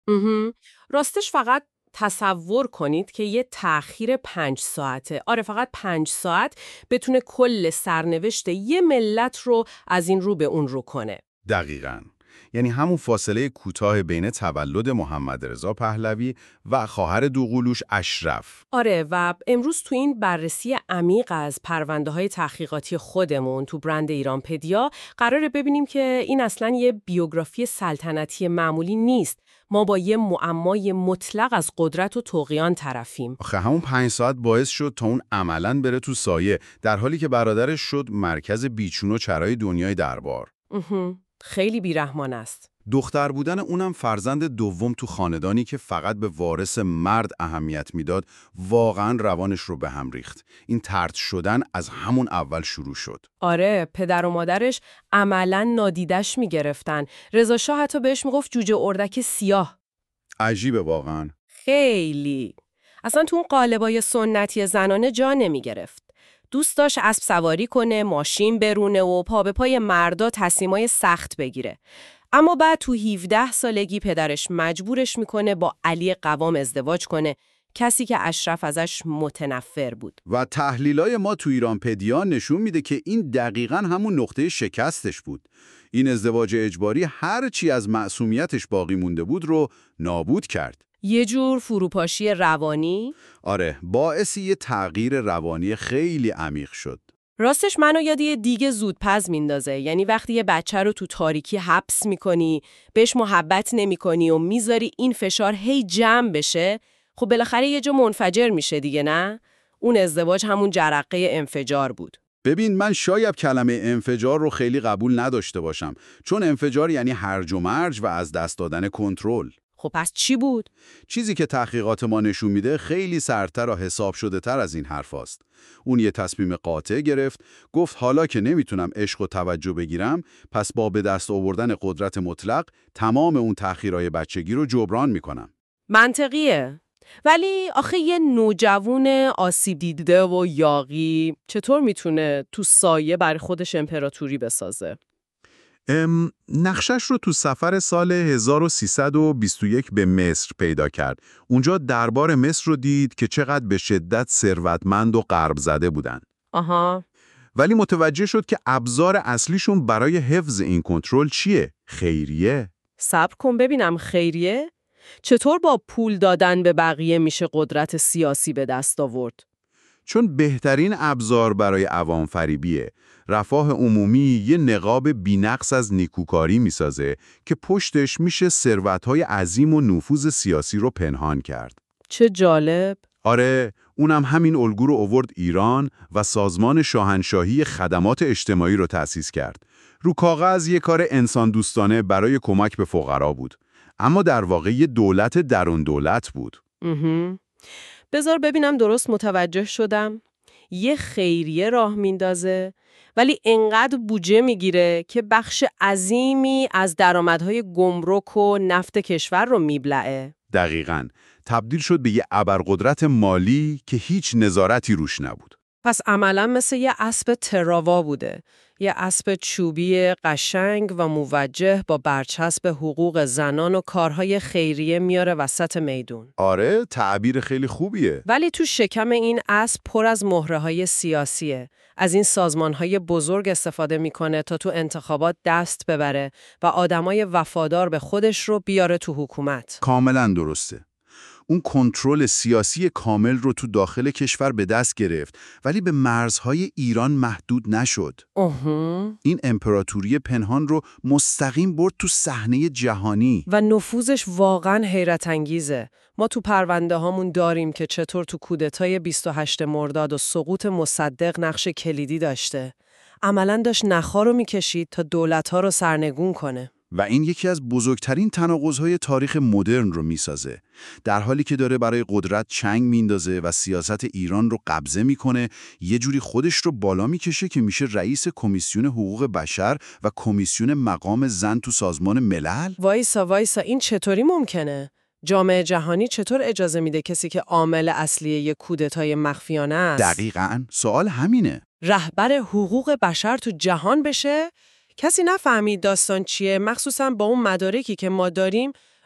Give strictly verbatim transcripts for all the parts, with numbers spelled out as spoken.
مهم. راستش فقط تصور کنید که یه تأخیر پنج ساعته، آره فقط پنج ساعت بتونه کل سرنوشت یه ملت رو از این رو به اون رو کنه. دقیقاً. یعنی همون فاصله کوتاه بین تولد محمد رضا پهلوی و خواهر دوقلوش اشرف. آره و امروز تو این بررسی عمیق از پرونده های تحقیقاتی خودمون تو برند ایرانپدیا قراره ببینیم که این اصلاً یه بیوگرافی سلطنتی معمولی نیست. ما با یه معمای مطلق از قدرت و طغیان طرفیم. آخه همون پنج ساعت باعث شد تا اون عملاً بره تو سایه، در حالی که برادرش شد مرکز بیچون و چرای دنیای دربار. خیلی بیرحمان است. دختر بودن اونم فرزند دوم تو خاندانی که فقط به وارث مرد اهمیت میداد، واقعاً روانش رو به هم ریخت. این طرد شدن از همون اول شروع شد. آره، پدر و مادرش عملاً نادیدش میگرفتن. رضا شاه حتی بهش میگفت جوجه اردک سیاه. عجیبه واقعاً. خیلی. اصلا تو اون قالبای سنتی زنانه جا نمیگرفت. دوست داشت اسب سواری کنه، ماشین برونه و پا به پای مردا تصمیمای سخت بگیره. اما بعد تو هفده سالگی پدرش مجبورش میکنه با علی قوام ازدواج کنه، کسی که اشرف ازش متنفر بود. و تحلیلای ما تو ایرانپدیا نشون میده که این دقیقاً همون نقطه شکستش بود. این ازدواج اجباری هر چی از معصومیتش باقی مونده بود رو نابود کرد. یه جور فروپاشی روانی؟ آره، باعث یه تغییر روانی خیلی عمیق شد. راستش منو یاد یه دیگه زودپز میندازه. یعنی وقتی یه بچه رو تو تاریکی حبس میکنی، بهش محبت نمیکنی و میذاری این فشار هی جمع بشه، خب بالاخره یه جا منفجر میشه دیگه، نه؟ اون ازدواج همون جرقه انفجار بود. ببین، من شاید کلمه انفجار رو خیلی قبول نداشته باشم، چون انفجار یعنی هرج و مرج و از دست دادن کنترل. خب پس چی بود؟ چیزی که تحقیقات ما نشون میده خیلی سردتر و حساب شده تر از این حرف هست. اون یه تصمیم قاطع گرفت، گفت حالا که نمیتونم عشق و توجه بگیرم، پس با به دست آوردن قدرت مطلق تمام اون تأخیرهای بچگی رو جبران میکنم. منطقیه. ولی آخه یه نوجوون آسیب دیده و یاغی چطور میتونه تو سایه برای خودش امپراتوری بسازه؟ ام، نقشش رو تو سفر سال هزار و سیصد و بیست و یک به مصر پیدا کرد. اونجا دربار مصر رو دید که چقدر به شدت ثروتمند و غرب زده بودن. آها. ولی متوجه شد که ابزار اصلیشون برای حفظ این کنترل چیه؟ خیریه. صبر کن ببینم، خیریه؟ چطور با پول دادن به بقیه میشه قدرت سیاسی به دست آورد؟ چون بهترین ابزار برای عوام فریبیه. رفاه عمومی یه نقاب بی‌نقص از نیکوکاری میسازه که پشتش میشه ثروت‌های عظیم و نفوذ سیاسی رو پنهان کرد. چه جالب. آره، اونم همین الگو رو آورد ایران و سازمان شاهنشاهی خدمات اجتماعی رو تأسیس کرد. رو کاغذ یه کار انسان دوستانه برای کمک به فقرا بود، اما در واقع یه دولت درون دولت بود. مهم. بذار ببینم درست متوجه شدم. یه خیریه راه میندازه ولی انقدر بودجه میگیره که بخش عظیمی از درآمدهای گمرک و نفت کشور رو میبلعه. دقیقاً. تبدیل شد به یه ابرقدرت مالی که هیچ نظارتی روش نبود. پس عملاً مثل یه اسب تراوا بوده. یه اسب چوبی قشنگ و موجه با برچسب حقوق زنان و کارهای خیریه میاره وسط میدون. آره، تعبیر خیلی خوبیه. ولی تو شکم این اسب پر از مهره‌های سیاسیه. از این سازمان‌های بزرگ استفاده میکنه تا تو انتخابات دست ببره و آدمای وفادار به خودش رو بیاره تو حکومت. کاملاً درسته. اون کنترل سیاسی کامل رو تو داخل کشور به دست گرفت، ولی به مرزهای ایران محدود نشد. اوه. این امپراتوری پنهان رو مستقیم برد تو صحنه جهانی. و نفوذش واقعاً حیرت انگیزه. ما تو پرونده هامون داریم که چطور تو کودتای بیست و هشتم مرداد و سقوط مصدق نقش کلیدی داشته. عملاً داشت نخا رو میکشید تا دولت‌ها رو سرنگون کنه. و این یکی از بزرگترین تناقض‌های تاریخ مدرن رو میسازه. در حالی که داره برای قدرت چنگ میندازه و سیاست ایران رو قبضه میکنه، یه جوری خودش رو بالا میکشه که میشه رئیس کمیسیون حقوق بشر و کمیسیون مقام زن تو سازمان ملل. وایسا وایسا، این چطوری ممکنه؟ جامعه جهانی چطور اجازه میده کسی که عامل اصلی یک کودتای مخفیانه است؟ دقیقاً، سوال همینه. رهبر حقوق بشر تو جهان بشه؟ کسی نفهمید داستان چیه، مخصوصا با اون مدارکی که ما داریم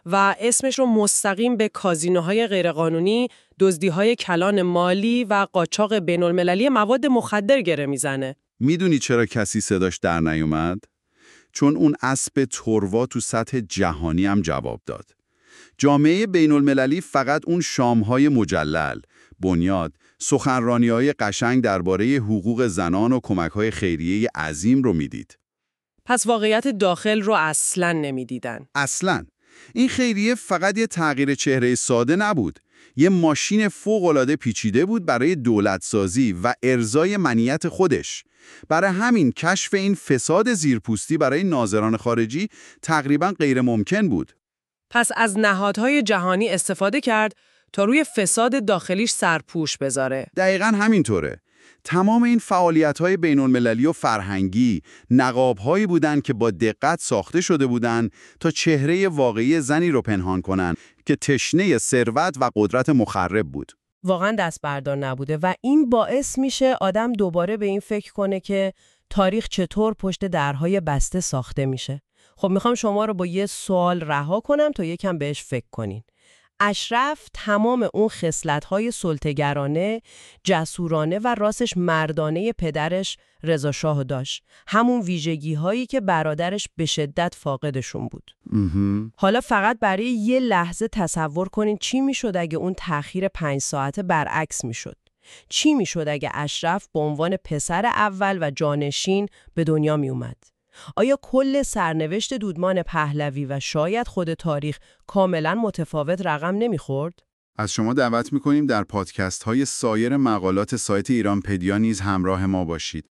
و اسمش رو مستقیم به کازینوهای غیرقانونی، دزدی‌های کلان مالی و قاچاق بین‌المللی مواد مخدر گره میزنه. میدونی چرا کسی صداش در نیومد؟ چون اون اسب توروا تو سطح جهانی هم جواب داد. جامعه بین‌المللی فقط اون شام‌های مجلل، بنیاد، سخنرانی‌های قشنگ درباره حقوق زنان و کمک‌های خیریه عظیم رو میدید. پس واقعیت داخل رو اصلاً نمیدیدن. اصلاً. این خیریه فقط یه تغییر چهره ساده نبود. یه ماشین فوق‌العاده پیچیده بود برای دولتسازی و ارضای منیت خودش. برای همین کشف این فساد زیرپوستی برای ناظران خارجی تقریباً غیر ممکن بود. پس از نهادهای جهانی استفاده کرد تا روی فساد داخلیش سرپوش بذاره. دقیقاً همینطوره. تمام این فعالیت‌های بین‌المللی و فرهنگی نقاب‌هایی بودند که با دقت ساخته شده بودند تا چهره واقعی زنی رو پنهان کنن که تشنه ثروت و قدرت مخرب بود. واقعا دست بردار نبوده و این باعث میشه آدم دوباره به این فکر کنه که تاریخ چطور پشت درهای بسته ساخته میشه. خب میخوام شما رو با یه سوال رها کنم تا یکم بهش فکر کنین. اشرف تمام اون خصلت‌های سلطه‌گرانه، جسورانه و راستش مردانه پدرش رضا شاه داشت. همون ویژگی‌هایی که برادرش به شدت فاقدشون بود. امه. حالا فقط برای یه لحظه تصور کنین چی میشد اگه اون تأخیر پنج ساعته برعکس میشد. چی میشد اگه اشرف به عنوان پسر اول و جانشین به دنیا می اومد؟ آیا کل سرنوشت دودمان پهلوی و شاید خود تاریخ کاملا متفاوت رقم نمیخورد؟ از شما دعوت می‌کنیم در پادکست‌های سایر مقالات سایت ایرانپدیا نیز همراه ما باشید.